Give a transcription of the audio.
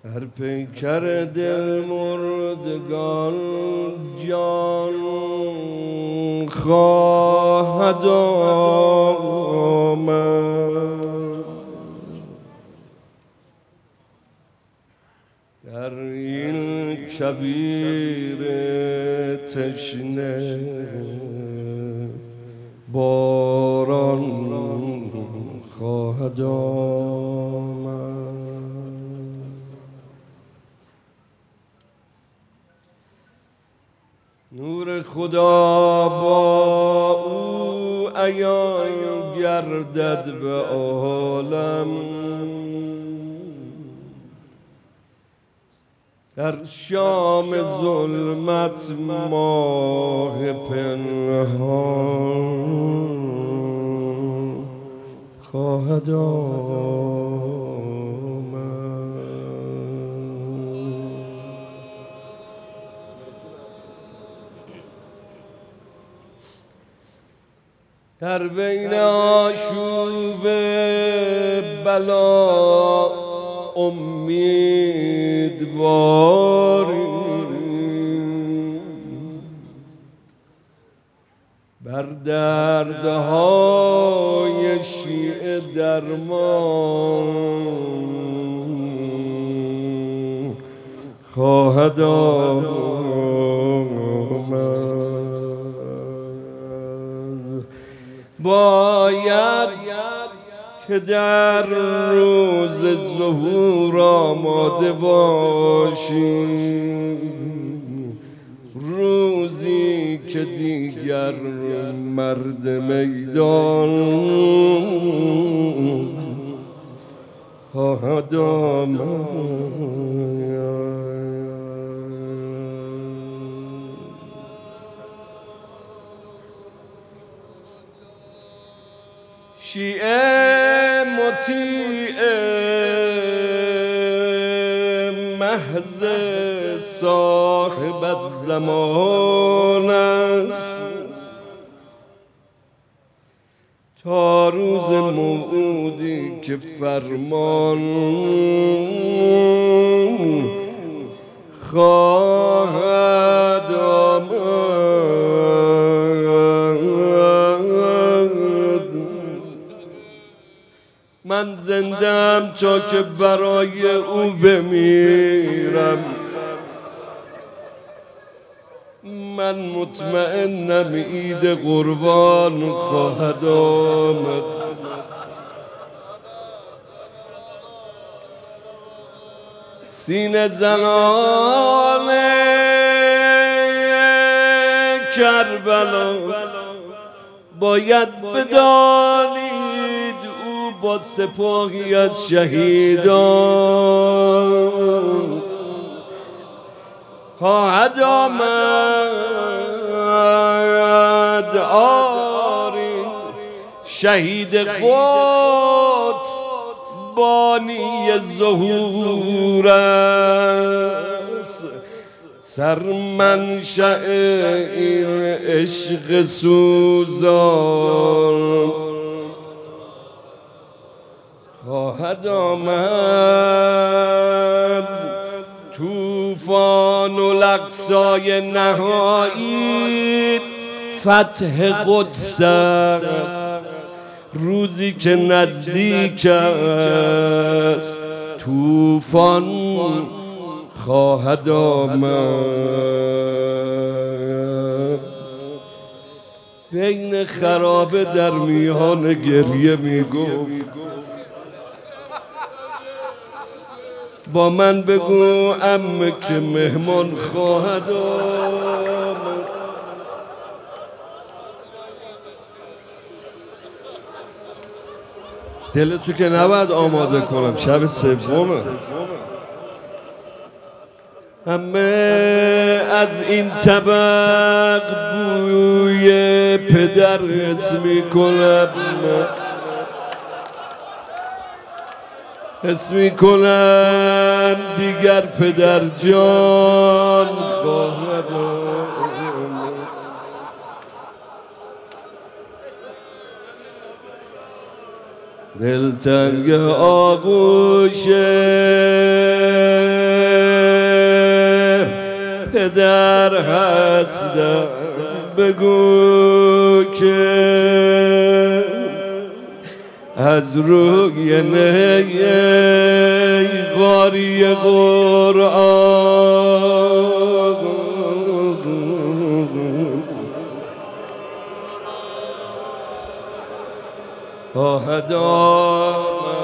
هر پیکر دل مردگان جان خواهد آمد در این کویر تشنه باران خواهد آمد نور خدا با او عیان گردد به عالم در شام ظلمت ماه پنهان خواهد آمد در بین آشوب بلا امیدواری بر دردهای شیعه درمان خواهد آمد باید که در روز ظهور آماده باشیم روزی که دیگر مرد میدان خواهد آمد شیعه مطیع محض صاحب زمان است تا روز موعودی که فرمان خواهد آمد من زندم تا که برای او بمیرم من مطمئنم عید قربان خواهد آمد سینه زنان کربلا باید بدانید با سپاهی از شهیدان خواهد آمد آری شهید قدس بانی ظهور است سرمنشأ این عشق سوزان خواهد آمد طوفان الاقصای نهایی فتح قدس است روزی که نزدیک است طوفان خواهد آمد بین خرابه در میان گریه میگفت با من بگو عمه که مهمان خواهد آمد دلتو که نباید آماده کنم شب سومه عمه از این طبق بوی پدر حس میکنم حس میکنم دیگر پدر جان خواهد آمد دلتنگ آغوش پدر هستم بگو که از روی نی قاری قرآن آه دامن